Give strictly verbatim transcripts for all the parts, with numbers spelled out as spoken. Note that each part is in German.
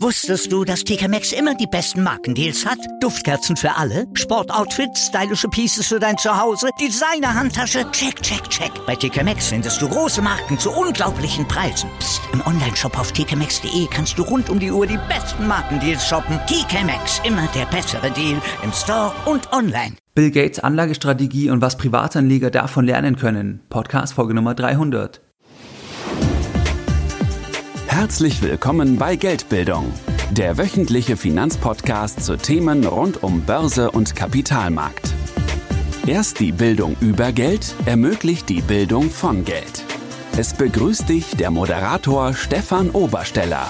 Wusstest du, dass T K Maxx immer die besten Markendeals hat? Duftkerzen für alle, Sportoutfits, stylische Pieces für dein Zuhause, Designer-Handtasche, check, check, check. Bei T K Maxx findest du große Marken zu unglaublichen Preisen. Psst. Im Onlineshop auf t k maxx punkt d e kannst du rund um die Uhr die besten Markendeals shoppen. T K Maxx, immer der bessere Deal im Store und online. Bill Gates Anlagestrategie und was Privatanleger davon lernen können. Podcast Folge Nummer dreihundert. Herzlich willkommen bei Geldbildung, der wöchentliche Finanzpodcast zu Themen rund um Börse und Kapitalmarkt. Erst die Bildung über Geld ermöglicht die Bildung von Geld. Es begrüßt dich der Moderator Stefan Obersteller.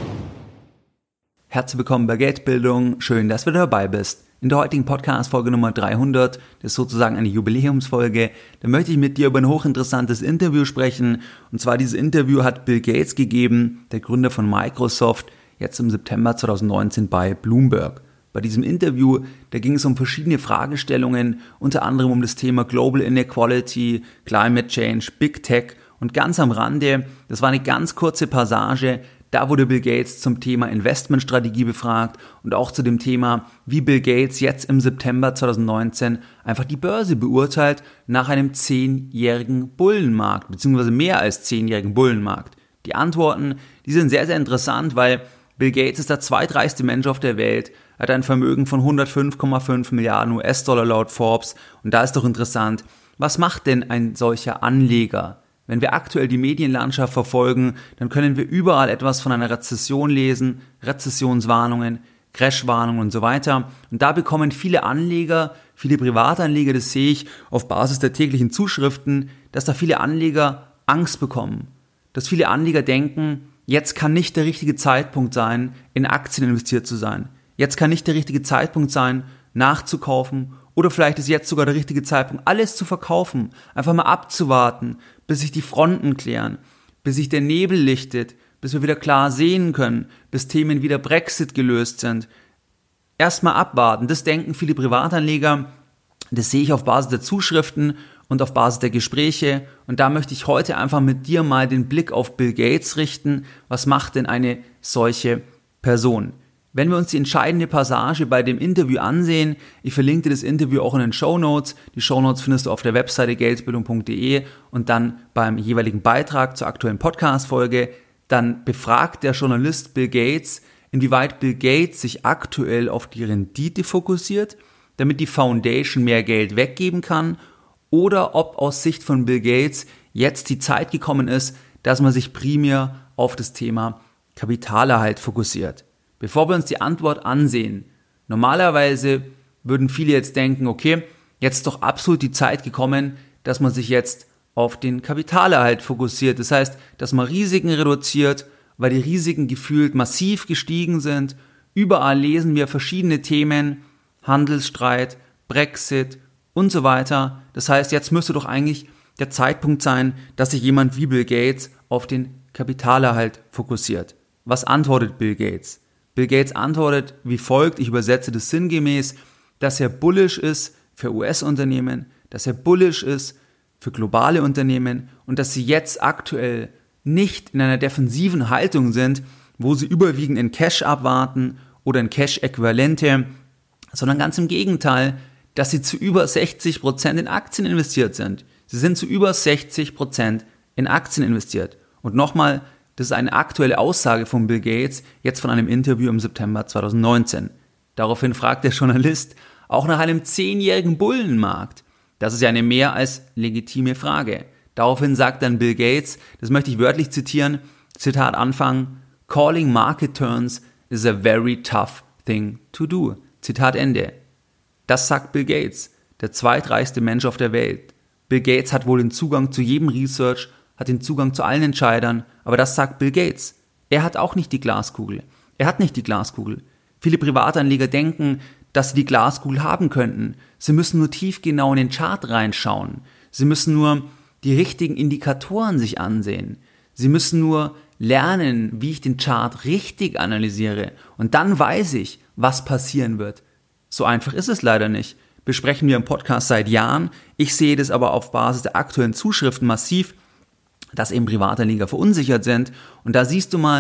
Herzlich willkommen bei Geldbildung, schön, dass du dabei bist. In der heutigen Podcast-Folge Nummer dreihundert, das ist sozusagen eine Jubiläumsfolge, da möchte ich mit dir über ein hochinteressantes Interview sprechen. Und zwar dieses Interview hat Bill Gates gegeben, der Gründer von Microsoft, jetzt im September zweitausendneunzehn bei Bloomberg. Bei diesem Interview, da ging es um verschiedene Fragestellungen, unter anderem um das Thema Global Inequality, Climate Change, Big Tech und ganz am Rande, das war eine ganz kurze Passage, da wurde Bill Gates zum Thema Investmentstrategie befragt und auch zu dem Thema, wie Bill Gates jetzt im September zweitausendneunzehn einfach die Börse beurteilt nach einem zehnjährigen Bullenmarkt, beziehungsweise mehr als zehnjährigen Bullenmarkt. Die Antworten, die sind sehr, sehr interessant, weil Bill Gates ist der zweitreichste Mensch auf der Welt, hat ein Vermögen von hundertfünf Komma fünf Milliarden U S-Dollar laut Forbes. Und da ist doch interessant, was macht denn ein solcher Anleger? Wenn wir aktuell die Medienlandschaft verfolgen, dann können wir überall etwas von einer Rezession lesen, Rezessionswarnungen, Crashwarnungen und so weiter. Und da bekommen viele Anleger, viele Privatanleger, das sehe ich auf Basis der täglichen Zuschriften, dass da viele Anleger Angst bekommen. Dass viele Anleger denken, jetzt kann nicht der richtige Zeitpunkt sein, in Aktien investiert zu sein. Jetzt kann nicht der richtige Zeitpunkt sein, nachzukaufen. Oder vielleicht ist jetzt sogar der richtige Zeitpunkt, alles zu verkaufen, einfach mal abzuwarten, bis sich die Fronten klären, bis sich der Nebel lichtet, bis wir wieder klar sehen können, bis Themen wie der Brexit gelöst sind. Erstmal abwarten, das denken viele Privatanleger, das sehe ich auf Basis der Zuschriften und auf Basis der Gespräche. Und da möchte ich heute einfach mit dir mal den Blick auf Bill Gates richten. Was macht denn eine solche Person? Wenn wir uns die entscheidende Passage bei dem Interview ansehen, ich verlinke dir das Interview auch in den Shownotes. Die Shownotes findest du auf der Webseite geldbildung punkt de und dann beim jeweiligen Beitrag zur aktuellen Podcast-Folge. Dann befragt der Journalist Bill Gates, inwieweit Bill Gates sich aktuell auf die Rendite fokussiert, damit die Foundation mehr Geld weggeben kann, oder ob aus Sicht von Bill Gates jetzt die Zeit gekommen ist, dass man sich primär auf das Thema Kapitalerhalt fokussiert. Bevor wir uns die Antwort ansehen, normalerweise würden viele jetzt denken, okay, jetzt ist doch absolut die Zeit gekommen, dass man sich jetzt auf den Kapitalerhalt fokussiert. Das heißt, dass man Risiken reduziert, weil die Risiken gefühlt massiv gestiegen sind. Überall lesen wir verschiedene Themen, Handelsstreit, Brexit und so weiter. Das heißt, jetzt müsste doch eigentlich der Zeitpunkt sein, dass sich jemand wie Bill Gates auf den Kapitalerhalt fokussiert. Was antwortet Bill Gates? Bill Gates antwortet wie folgt, ich übersetze das sinngemäß, dass er bullish ist für U S-Unternehmen, dass er bullish ist für globale Unternehmen und dass sie jetzt aktuell nicht in einer defensiven Haltung sind, wo sie überwiegend in Cash abwarten oder in Cash-Äquivalente, sondern ganz im Gegenteil, dass sie zu über sechzig Prozent in Aktien investiert sind. Sie sind zu über sechzig Prozent in Aktien investiert. Und nochmal, das ist eine aktuelle Aussage von Bill Gates, jetzt von einem Interview im September zweitausendneunzehn. Daraufhin fragt der Journalist auch nach einem zehnjährigen Bullenmarkt. Das ist ja eine mehr als legitime Frage. Daraufhin sagt dann Bill Gates, das möchte ich wörtlich zitieren, Zitat Anfang, "Calling market turns is a very tough thing to do." Zitat Ende. Das sagt Bill Gates, der zweitreichste Mensch auf der Welt. Bill Gates hat wohl den Zugang zu jedem Research, hat den Zugang zu allen Entscheidern, aber das sagt Bill Gates. Er hat auch nicht die Glaskugel. Er hat nicht die Glaskugel. Viele Privatanleger denken, dass sie die Glaskugel haben könnten. Sie müssen nur tiefgenau in den Chart reinschauen. Sie müssen nur die richtigen Indikatoren sich ansehen. Sie müssen nur lernen, wie ich den Chart richtig analysiere. Und dann weiß ich, was passieren wird. So einfach ist es leider nicht. Besprechen wir im Podcast seit Jahren. Ich sehe das aber auf Basis der aktuellen Zuschriften massiv, dass eben Privatanleger verunsichert sind. Und da siehst du mal,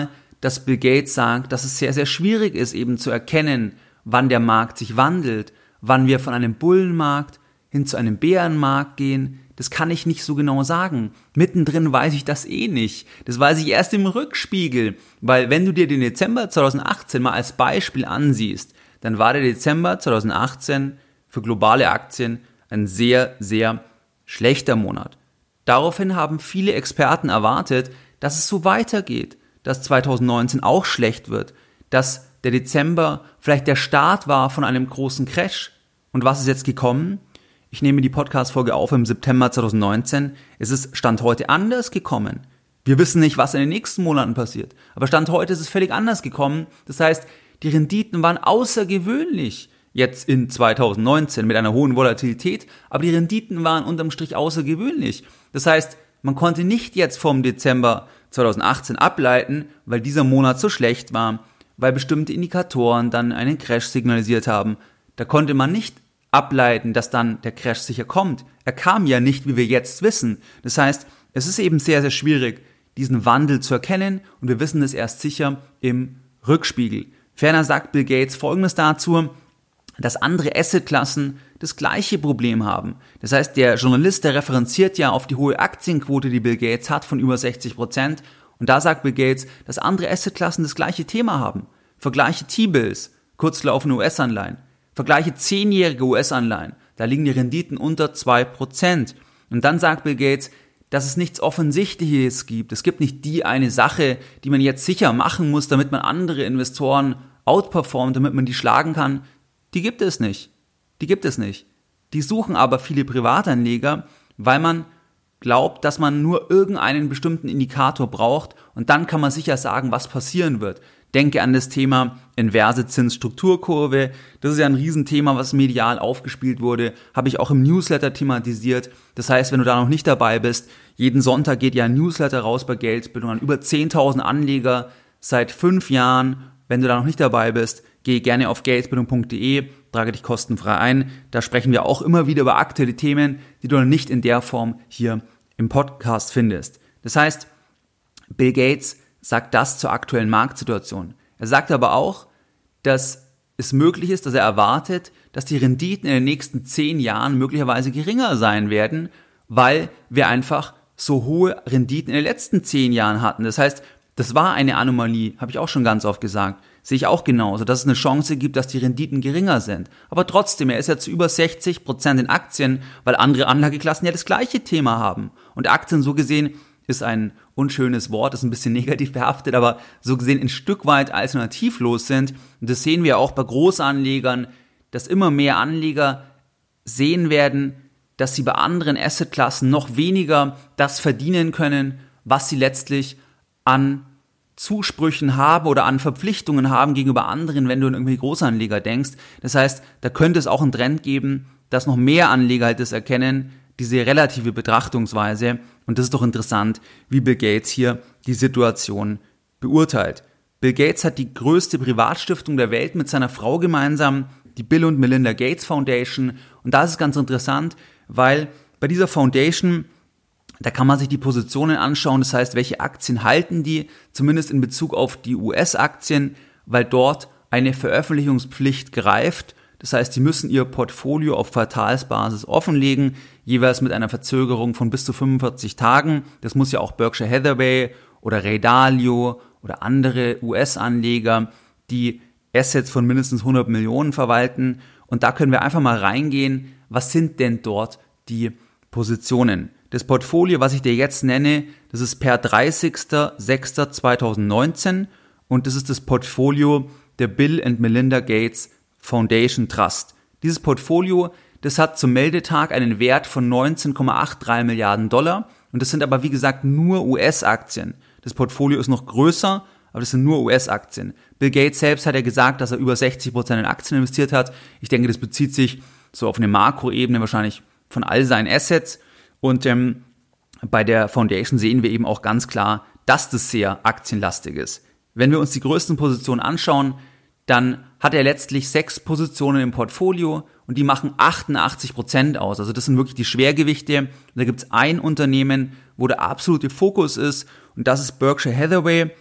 dass Bill Gates sagt, dass es sehr, sehr schwierig ist, eben zu erkennen, wann der Markt sich wandelt, wann wir von einem Bullenmarkt hin zu einem Bärenmarkt gehen. Das kann ich nicht so genau sagen. Mittendrin weiß ich das eh nicht. Das weiß ich erst im Rückspiegel, weil wenn du dir den Dezember zweitausendachtzehn mal als Beispiel ansiehst, dann war der Dezember zweitausendachtzehn für globale Aktien ein sehr, sehr schlechter Monat. Daraufhin haben viele Experten erwartet, dass es so weitergeht, dass zweitausendneunzehn auch schlecht wird, dass der Dezember vielleicht der Start war von einem großen Crash. Und was ist jetzt gekommen? Ich nehme die Podcast-Folge auf im September zweitausendneunzehn. Es ist Stand heute anders gekommen. Wir wissen nicht, was in den nächsten Monaten passiert. Aber Stand heute ist es völlig anders gekommen. Das heißt, die Renditen waren außergewöhnlich jetzt in zweitausendneunzehn mit einer hohen Volatilität. Aber die Renditen waren unterm Strich außergewöhnlich. Das heißt, man konnte nicht jetzt vom Dezember zweitausendachtzehn ableiten, weil dieser Monat so schlecht war, weil bestimmte Indikatoren dann einen Crash signalisiert haben. Da konnte man nicht ableiten, dass dann der Crash sicher kommt. Er kam ja nicht, wie wir jetzt wissen. Das heißt, es ist eben sehr, sehr schwierig, diesen Wandel zu erkennen und wir wissen es erst sicher im Rückspiegel. Ferner sagt Bill Gates Folgendes dazu, dass andere Assetklassen das gleiche Problem haben. Das heißt, der Journalist, der referenziert ja auf die hohe Aktienquote, die Bill Gates hat, von über sechzig Prozent. Und da sagt Bill Gates, dass andere Assetklassen das gleiche Thema haben. Vergleiche T-Bills, kurzlaufende U S-Anleihen. Vergleiche zehnjährige U S-Anleihen. Da liegen die Renditen unter zwei Prozent. Und dann sagt Bill Gates, dass es nichts Offensichtliches gibt. Es gibt nicht die eine Sache, die man jetzt sicher machen muss, damit man andere Investoren outperformt, damit man die schlagen kann. Die gibt es nicht. Die gibt es nicht. Die suchen aber viele Privatanleger, weil man glaubt, dass man nur irgendeinen bestimmten Indikator braucht und dann kann man sicher sagen, was passieren wird. Denke an das Thema inverse Zinsstrukturkurve. Das ist ja ein Riesenthema, was medial aufgespielt wurde. Habe ich auch im Newsletter thematisiert. Das heißt, wenn du da noch nicht dabei bist, jeden Sonntag geht ja ein Newsletter raus bei Geldbildung an über zehntausend Anleger seit fünf Jahren. Wenn du da noch nicht dabei bist, geh gerne auf geldbildung punkt de, trage dich kostenfrei ein. Da sprechen wir auch immer wieder über aktuelle Themen, die du noch nicht in der Form hier im Podcast findest. Das heißt, Bill Gates sagt das zur aktuellen Marktsituation. Er sagt aber auch, dass es möglich ist, dass er erwartet, dass die Renditen in den nächsten zehn Jahren möglicherweise geringer sein werden, weil wir einfach so hohe Renditen in den letzten zehn Jahren hatten. Das heißt, das war eine Anomalie, habe ich auch schon ganz oft gesagt. Sehe ich auch genauso, dass es eine Chance gibt, dass die Renditen geringer sind. Aber trotzdem, er ist ja zu über sechzig Prozent in Aktien, weil andere Anlageklassen ja das gleiche Thema haben. Und Aktien so gesehen ist ein unschönes Wort, ist ein bisschen negativ behaftet, aber so gesehen ein Stück weit alternativlos sind. Und das sehen wir auch bei Großanlegern, dass immer mehr Anleger sehen werden, dass sie bei anderen Assetklassen noch weniger das verdienen können, was sie letztlich an Zusprüchen haben oder an Verpflichtungen haben gegenüber anderen, wenn du an irgendwelche Großanleger denkst. Das heißt, da könnte es auch einen Trend geben, dass noch mehr Anleger halt das erkennen, diese relative Betrachtungsweise. Und das ist doch interessant, wie Bill Gates hier die Situation beurteilt. Bill Gates hat die größte Privatstiftung der Welt mit seiner Frau gemeinsam, die Bill und Melinda Gates Foundation. Und da ist es ganz interessant, weil bei dieser Foundation, da kann man sich die Positionen anschauen, das heißt, welche Aktien halten die, zumindest in Bezug auf die U S-Aktien, weil dort eine Veröffentlichungspflicht greift. Das heißt, die müssen ihr Portfolio auf Quartalsbasis offenlegen, jeweils mit einer Verzögerung von bis zu fünfundvierzig Tagen. Das muss ja auch Berkshire Hathaway oder Ray Dalio oder andere U S-Anleger, die Assets von mindestens hundert Millionen verwalten. Und da können wir einfach mal reingehen, was sind denn dort die Positionen? Das Portfolio, was ich dir jetzt nenne, das ist per dreißigster sechster zweitausendneunzehn und das ist das Portfolio der Bill and Melinda Gates Foundation Trust. Dieses Portfolio, das hat zum Meldetag einen Wert von neunzehn Komma dreiundachtzig Milliarden Dollar und das sind aber wie gesagt nur U S-Aktien. Das Portfolio ist noch größer, aber das sind nur U S-Aktien. Bill Gates selbst hat ja gesagt, dass er über sechzig Prozent in Aktien investiert hat. Ich denke, das bezieht sich so auf eine Makroebene wahrscheinlich von all seinen Assets. Und ähm, bei der Foundation sehen wir eben auch ganz klar, dass das sehr aktienlastig ist. Wenn wir uns die größten Positionen anschauen, dann hat er letztlich sechs Positionen im Portfolio und die machen achtundachtzig Prozent aus. Also das sind wirklich die Schwergewichte. Und da gibt es ein Unternehmen, wo der absolute Fokus ist und das ist Berkshire Hathaway.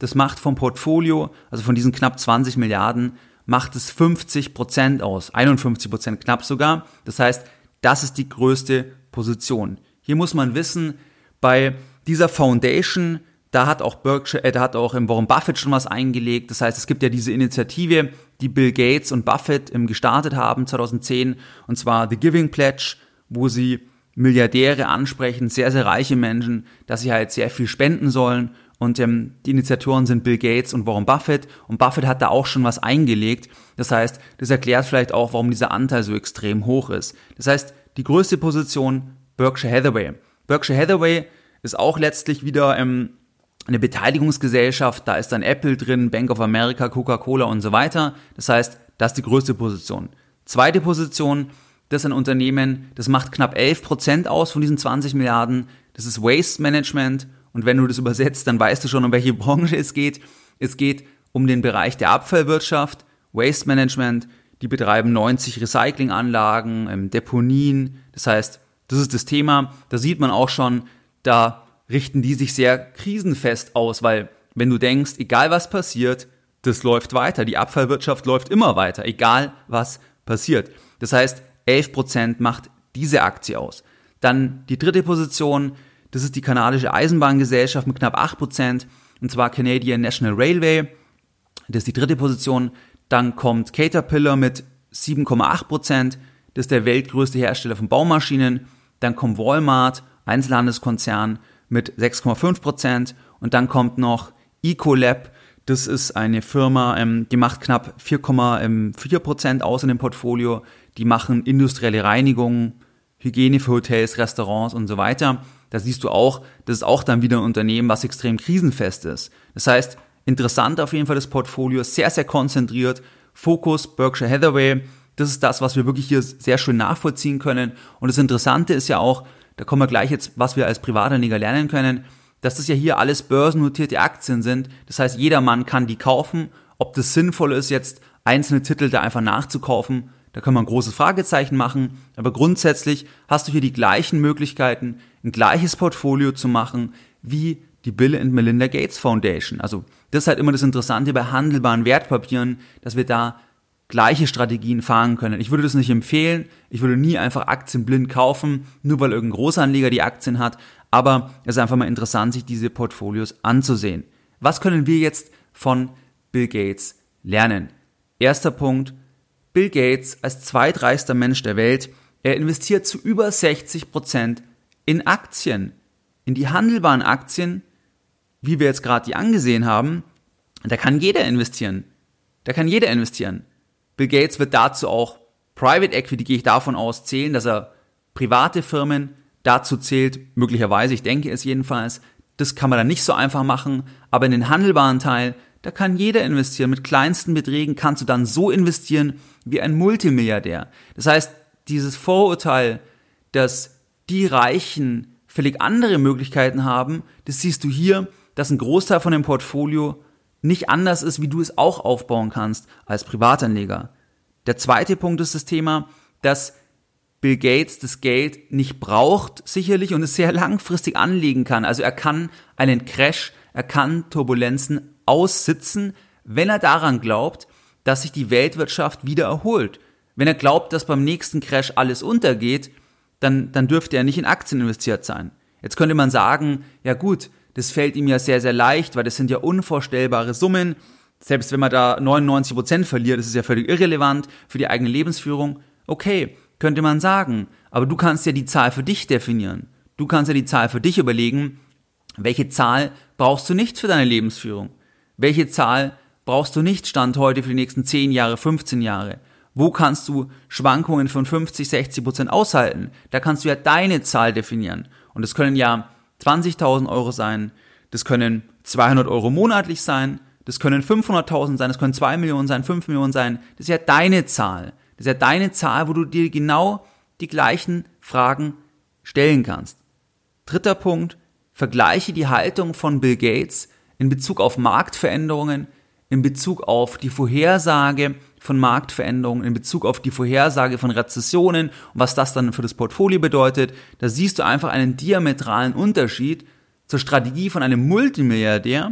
das macht vom Portfolio, also von diesen knapp zwanzig Milliarden, macht es fünfzig Prozent aus, einundfünfzig Prozent knapp sogar. Das heißt, das ist die größte Position. Hier muss man wissen, bei dieser Foundation, da hat auch Berkshire, äh, da hat auch Warren Buffett schon was eingelegt. Das heißt, es gibt ja diese Initiative, die Bill Gates und Buffett ähm, gestartet haben zweitausendzehn, und zwar The Giving Pledge, wo sie Milliardäre ansprechen, sehr, sehr reiche Menschen, dass sie halt sehr viel spenden sollen. Und ähm, die Initiatoren sind Bill Gates und Warren Buffett. Und Buffett hat da auch schon was eingelegt. Das heißt, das erklärt vielleicht auch, warum dieser Anteil so extrem hoch ist. Das heißt, die größte Position Berkshire Hathaway. Berkshire Hathaway ist auch letztlich wieder ähm, eine Beteiligungsgesellschaft. Da ist dann Apple drin, Bank of America, Coca-Cola und so weiter. Das heißt, das ist die größte Position. Zweite Position, das ist ein Unternehmen, das macht knapp elf Prozent aus von diesen zwanzig Milliarden. Das ist Waste Management. Und wenn du das übersetzt, dann weißt du schon, um welche Branche es geht. Es geht um den Bereich der Abfallwirtschaft, Waste Management. Die betreiben neunzig Recyclinganlagen, ähm, Deponien. Das heißt, das ist das Thema. Da sieht man auch schon, da richten die sich sehr krisenfest aus, weil wenn du denkst, egal was passiert, das läuft weiter. Die Abfallwirtschaft läuft immer weiter, egal was passiert. Das heißt, elf Prozent macht diese Aktie aus. Dann die dritte Position, das ist die kanadische Eisenbahngesellschaft mit knapp acht Prozent, und zwar Canadian National Railway. Das ist die dritte Position. Dann kommt Caterpillar mit sieben Komma acht Prozent. Das ist der weltgrößte Hersteller von Baumaschinen. Dann kommt Walmart, Einzelhandelskonzern, mit sechs Komma fünf Prozent. Und dann kommt noch Ecolab. Das ist eine Firma, ähm, die macht knapp vier Komma vier Prozent aus in dem Portfolio. Die machen industrielle Reinigung, Hygiene für Hotels, Restaurants und so weiter. Da siehst du auch, das ist auch dann wieder ein Unternehmen, was extrem krisenfest ist. Das heißt, interessant auf jeden Fall das Portfolio, sehr, sehr konzentriert. Fokus Berkshire Hathaway, das ist das, was wir wirklich hier sehr schön nachvollziehen können. Und das Interessante ist ja auch, da kommen wir gleich jetzt, was wir als Privatanleger lernen können, dass das ja hier alles börsennotierte Aktien sind. Das heißt, jedermann kann die kaufen. Ob das sinnvoll ist, jetzt einzelne Titel da einfach nachzukaufen, da kann man ein großes Fragezeichen machen. Aber grundsätzlich hast du hier die gleichen Möglichkeiten, ein gleiches Portfolio zu machen wie die Bill and Melinda Gates Foundation. Also das ist halt immer das Interessante bei handelbaren Wertpapieren, dass wir da gleiche Strategien fahren können. Ich würde das nicht empfehlen. Ich würde nie einfach Aktien blind kaufen, nur weil irgendein Großanleger die Aktien hat. Aber es ist einfach mal interessant, sich diese Portfolios anzusehen. Was können wir jetzt von Bill Gates lernen? Erster Punkt, Bill Gates als zweitreichster Mensch der Welt, er investiert zu über sechzig Prozent in Aktien, in die handelbaren Aktien, wie wir jetzt gerade die angesehen haben. Da kann jeder investieren. Da kann jeder investieren. Bill Gates wird dazu auch Private Equity, gehe ich davon aus, zählen, dass er private Firmen dazu zählt, möglicherweise, ich denke es jedenfalls. Das kann man dann nicht so einfach machen, aber in den handelbaren Teil, da kann jeder investieren. Mit kleinsten Beträgen kannst du dann so investieren wie ein Multimilliardär. Das heißt, dieses Vorurteil, dass die Reichen völlig andere Möglichkeiten haben, das siehst du hier, dass ein Großteil von dem Portfolio nicht anders ist, wie du es auch aufbauen kannst als Privatanleger. Der zweite Punkt ist das Thema, dass Bill Gates das Geld nicht braucht, sicherlich, und es sehr langfristig anlegen kann. Also er kann einen Crash, er kann Turbulenzen aussitzen, wenn er daran glaubt, dass sich die Weltwirtschaft wieder erholt. Wenn er glaubt, dass beim nächsten Crash alles untergeht, dann, dann dürfte er nicht in Aktien investiert sein. Jetzt könnte man sagen, ja gut, das fällt ihm ja sehr, sehr leicht, weil das sind ja unvorstellbare Summen. Selbst wenn man da neunundneunzig Prozent verliert, das ist ja völlig irrelevant für die eigene Lebensführung. Okay, könnte man sagen, aber du kannst ja die Zahl für dich definieren. Du kannst ja die Zahl für dich überlegen, welche Zahl brauchst du nicht für deine Lebensführung? Welche Zahl brauchst du nicht Stand heute für die nächsten zehn Jahre, fünfzehn Jahre? Wo kannst du Schwankungen von fünfzig, sechzig Prozent aushalten? Da kannst du ja deine Zahl definieren. Und das können ja zwanzigtausend Euro sein, das können zweihundert Euro monatlich sein, das können fünfhunderttausend sein, das können zwei Millionen sein, fünf Millionen sein. Das ist ja deine Zahl. Das ist ja deine Zahl, wo du dir genau die gleichen Fragen stellen kannst. Dritter Punkt, vergleiche die Haltung von Bill Gates in Bezug auf Marktveränderungen, in Bezug auf die Vorhersage von Marktveränderungen, in Bezug auf die Vorhersage von Rezessionen und was das dann für das Portfolio bedeutet. Da siehst du einfach einen diametralen Unterschied zur Strategie von einem Multimilliardär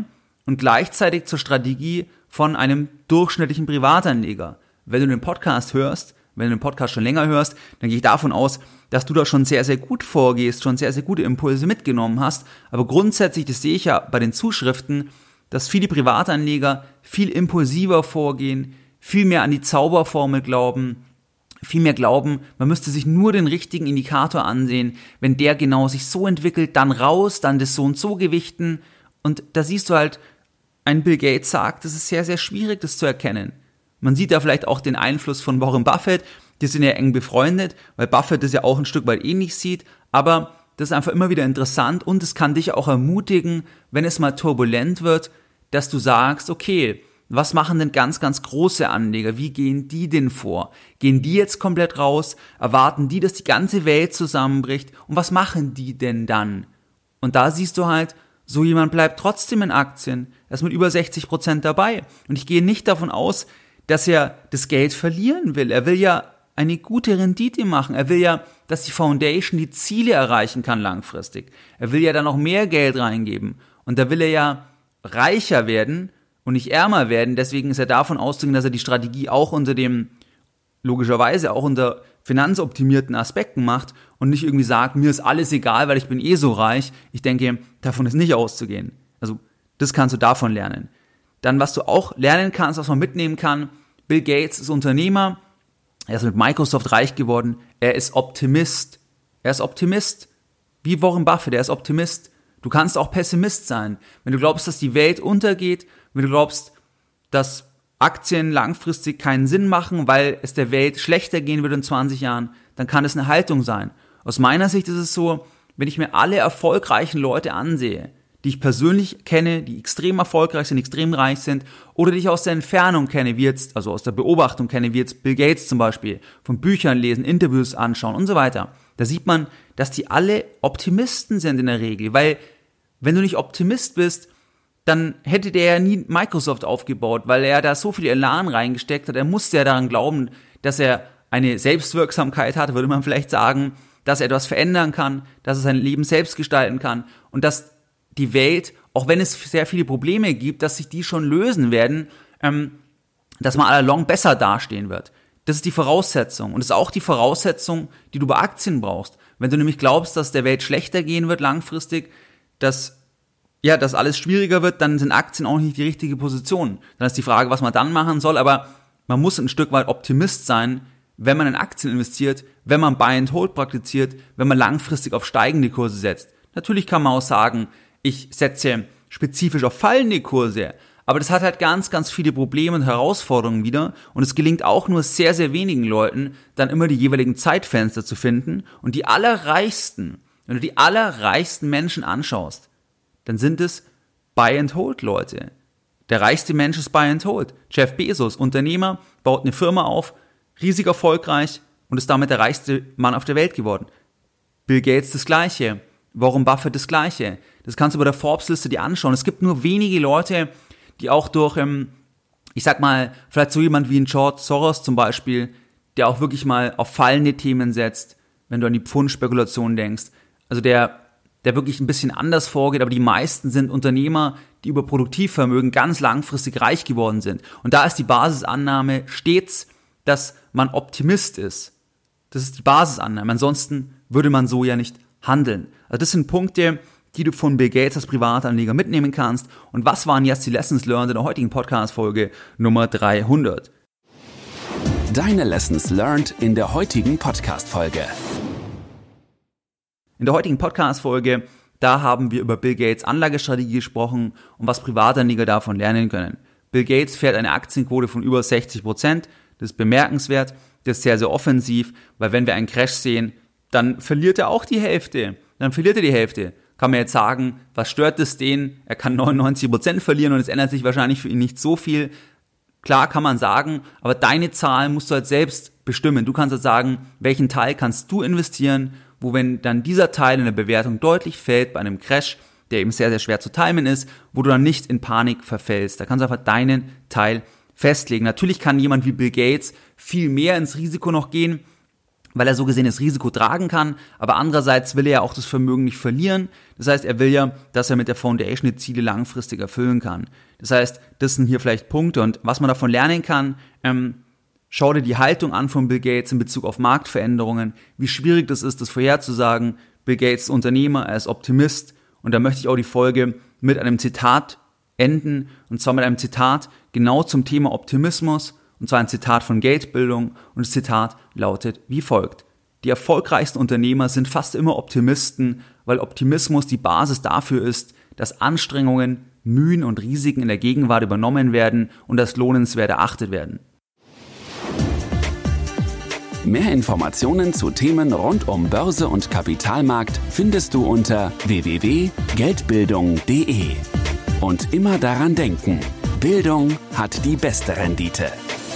und gleichzeitig zur Strategie von einem durchschnittlichen Privatanleger. Wenn du den Podcast hörst, wenn du den Podcast schon länger hörst, dann gehe ich davon aus, dass du da schon sehr, sehr gut vorgehst, schon sehr, sehr gute Impulse mitgenommen hast. Aber grundsätzlich, das sehe ich ja bei den Zuschriften, dass viele Privatanleger viel impulsiver vorgehen, viel mehr an die Zauberformel glauben, viel mehr glauben, man müsste sich nur den richtigen Indikator ansehen, wenn der genau sich so entwickelt, dann raus, dann das so und so gewichten. Und da siehst du halt, ein Bill Gates sagt, es ist sehr, sehr schwierig, das zu erkennen. Man sieht da vielleicht auch den Einfluss von Warren Buffett, die sind ja eng befreundet, weil Buffett das ja auch ein Stück weit ähnlich sieht, aber das ist einfach immer wieder interessant und es kann dich auch ermutigen, wenn es mal turbulent wird, dass du sagst, okay, was machen denn ganz, ganz große Anleger? Wie gehen die denn vor? Gehen die jetzt komplett raus? Erwarten die, dass die ganze Welt zusammenbricht? Und was machen die denn dann? Und da siehst du halt, so jemand bleibt trotzdem in Aktien. Er ist mit über sechzig Prozent dabei. Und ich gehe nicht davon aus, dass er das Geld verlieren will. Er will ja eine gute Rendite machen. Er will ja, dass die Foundation die Ziele erreichen kann langfristig. Er will ja da noch mehr Geld reingeben. Und da will er ja reicher werden und nicht ärmer werden. Deswegen ist er davon auszugehen, dass er die Strategie auch unter dem, logischerweise auch unter finanzoptimierten Aspekten macht und nicht irgendwie sagt, mir ist alles egal, weil ich bin eh so reich. Ich denke, davon ist nicht auszugehen. Also das kannst du davon lernen. Dann, was du auch lernen kannst, was man mitnehmen kann, Bill Gates ist Unternehmer, er ist mit Microsoft reich geworden, er ist Optimist. Er ist Optimist, wie Warren Buffett, er ist Optimist. Du kannst auch Pessimist sein. Wenn du glaubst, dass die Welt untergeht, wenn du glaubst, dass Aktien langfristig keinen Sinn machen, weil es der Welt schlechter gehen wird in zwanzig Jahren, dann kann es eine Haltung sein. Aus meiner Sicht ist es so, wenn ich mir alle erfolgreichen Leute ansehe, die ich persönlich kenne, die extrem erfolgreich sind, extrem reich sind, oder die ich aus der Entfernung kenne, wie jetzt, also aus der Beobachtung kenne, wie jetzt Bill Gates zum Beispiel, von Büchern lesen, Interviews anschauen und so weiter, da sieht man, dass die alle Optimisten sind in der Regel, weil wenn du nicht Optimist bist, dann hätte der ja nie Microsoft aufgebaut, weil er da so viel Elan reingesteckt hat. Er musste ja daran glauben, dass er eine Selbstwirksamkeit hat, würde man vielleicht sagen, dass er etwas verändern kann, dass er sein Leben selbst gestalten kann und dass die Welt, auch wenn es sehr viele Probleme gibt, dass sich die schon lösen werden, ähm, dass man allalong besser dastehen wird. Das ist die Voraussetzung und das ist auch die Voraussetzung, die du bei Aktien brauchst. Wenn du nämlich glaubst, dass der Welt schlechter gehen wird langfristig, dass ja, dass alles schwieriger wird, dann sind Aktien auch nicht die richtige Position. Dann ist die Frage, was man dann machen soll, aber man muss ein Stück weit Optimist sein, wenn man in Aktien investiert, wenn man Buy and Hold praktiziert, wenn man langfristig auf steigende Kurse setzt. Natürlich kann man auch sagen, ich setze spezifisch auf fallende Kurse, aber das hat halt ganz, ganz viele Probleme und Herausforderungen wieder und es gelingt auch nur sehr, sehr wenigen Leuten, dann immer die jeweiligen Zeitfenster zu finden und die allerreichsten, wenn du die allerreichsten Menschen anschaust, dann sind es Buy-and-Hold-Leute. Der reichste Mensch ist Buy-and-Hold. Jeff Bezos, Unternehmer, baut eine Firma auf, riesig erfolgreich und ist damit der reichste Mann auf der Welt geworden. Bill Gates das Gleiche, Warren Buffett das Gleiche. Das kannst du bei der Forbes-Liste dir anschauen. Es gibt nur wenige Leute, die auch durch, ich sag mal, vielleicht so jemand wie ein George Soros zum Beispiel, der auch wirklich mal auf fallende Themen setzt, wenn du an die Pfundspekulation denkst. Also der der wirklich ein bisschen anders vorgeht, aber die meisten sind Unternehmer, die über Produktivvermögen ganz langfristig reich geworden sind. Und da ist die Basisannahme stets, dass man Optimist ist. Das ist die Basisannahme. Ansonsten würde man so ja nicht handeln. Also das sind Punkte, die du von Bill Gates als Privatanleger mitnehmen kannst. Und was waren jetzt die Lessons learned in der heutigen Podcast-Folge Nummer dreihundert? Deine Lessons learned in der heutigen Podcast-Folge. In der heutigen Podcast-Folge, da haben wir über Bill Gates Anlagestrategie gesprochen und was Privatanleger davon lernen können. Bill Gates fährt eine Aktienquote von über sechzig Prozent. Das ist bemerkenswert, das ist sehr, sehr offensiv, weil wenn wir einen Crash sehen, dann verliert er auch die Hälfte. Dann verliert er die Hälfte. Kann man jetzt sagen, was stört es den? Er kann neunundneunzig Prozent verlieren und es ändert sich wahrscheinlich für ihn nicht so viel. Klar kann man sagen, aber deine Zahlen musst du halt selbst bestimmen. Du kannst halt sagen, welchen Teil kannst du investieren, wo wenn dann dieser Teil in der Bewertung deutlich fällt bei einem Crash, der eben sehr, sehr schwer zu timen ist, wo du dann nicht in Panik verfällst. Da kannst du einfach deinen Teil festlegen. Natürlich kann jemand wie Bill Gates viel mehr ins Risiko noch gehen, weil er so gesehen das Risiko tragen kann, aber andererseits will er ja auch das Vermögen nicht verlieren. Das heißt, er will ja, dass er mit der Foundation die Ziele langfristig erfüllen kann. Das heißt, das sind hier vielleicht Punkte und was man davon lernen kann, ähm, schau dir die Haltung an von Bill Gates in Bezug auf Marktveränderungen, wie schwierig das ist, das vorherzusagen. Bill Gates ist Unternehmer, er ist Optimist und da möchte ich auch die Folge mit einem Zitat enden und zwar mit einem Zitat genau zum Thema Optimismus. Und zwar ein Zitat von Geldbildung und das Zitat lautet wie folgt. Die erfolgreichsten Unternehmer sind fast immer Optimisten, weil Optimismus die Basis dafür ist, dass Anstrengungen, Mühen und Risiken in der Gegenwart übernommen werden und als lohnenswert erachtet werden. Mehr Informationen zu Themen rund um Börse und Kapitalmarkt findest du unter w w w punkt geldbildung punkt d e. Und immer daran denken, Bildung hat die beste Rendite.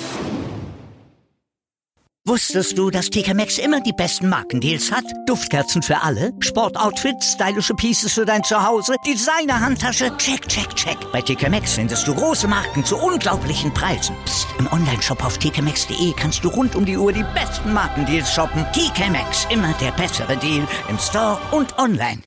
Wusstest du, dass T K Maxx immer die besten Markendeals hat? Duftkerzen für alle, Sportoutfits, stylische Pieces für dein Zuhause, Designer-Handtasche, check, check, check. Bei T K Maxx findest du große Marken zu unglaublichen Preisen. Psst. Im Onlineshop auf t k maxx punkt d e kannst du rund um die Uhr die besten Markendeals shoppen. T K Maxx, immer der bessere Deal im Store und online.